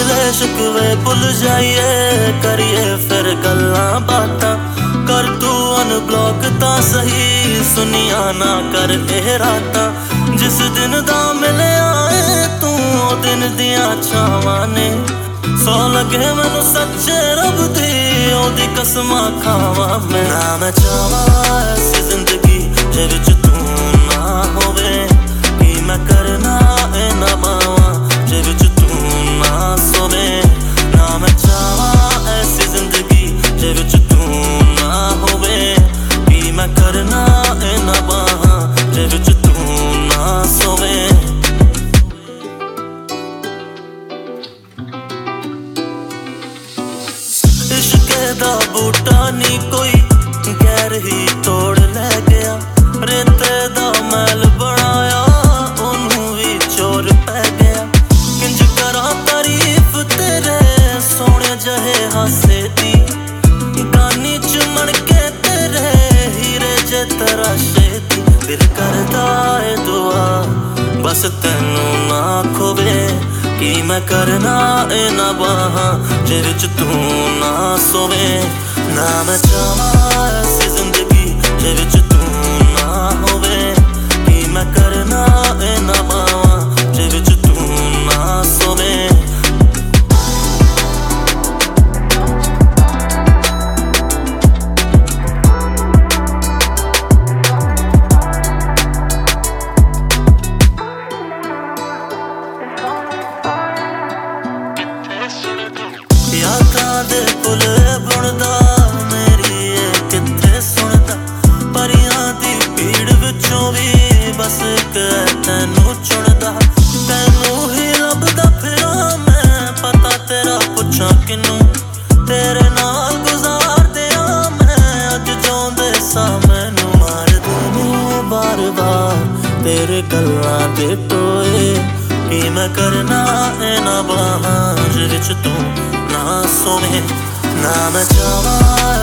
गिले शिकवे भुल जाइए, करिए फिर गल्लां बातां। कर तू अनब्लॉक तां सही, सुनिया ना कर ए रातां। जिस दिन दा मिलिया ऐ तू ओ दिन दियां छावां ने। सौ लगे मैनू सच्चे रब दी, ओदी कसमां खावां मैं। ना मैं चाहवां ऐसी जिंदगी जे विच तू ना होवे, की मैं करना ए ना पावां जे विच तू ना सोवे। ना मैं चाहवां ऐसी जिंदगी जे विच तू ना होवे, की मैं करना ए ना पावां जे विच तू ना सोवे। इश्के दा बूटा नी कोई गैर ही तोड़ लै गया, रेते दा महल बनाया ओनू भी चोर पै गया। किंज करा तारीफ तेरे सोने जहे हासे दी, गानी चुमन के तेरे हीरे जे तराशे दी। दिल करदा ए दुआ बस तैनू ना खोवे, की मैं करना ए ना बाहां जे विच तू ना सोवे। ना मैं चाहवां ऐसी जिंदगी जे विच तू ना होवे, की मैं करना ए ना बाहां जे विच तू ना सोवे। यादां दे पुल बुनदा मेरी ए कित्थे सुनदा, परियां दी भीड़ विचों भी बस इक तैनू चुनदा। तैनू ही लभदा फिरां मैं, पता तेरा पुछां किनू, तेरे नाल गुजार दियां मैं अज जोंदे सा। मैनू मारदे ने बार बार तेरे गल्लां दे टोए, की मैं करना ए ना बाहां जे विच तू ना सोवे। ना मैं चाहवां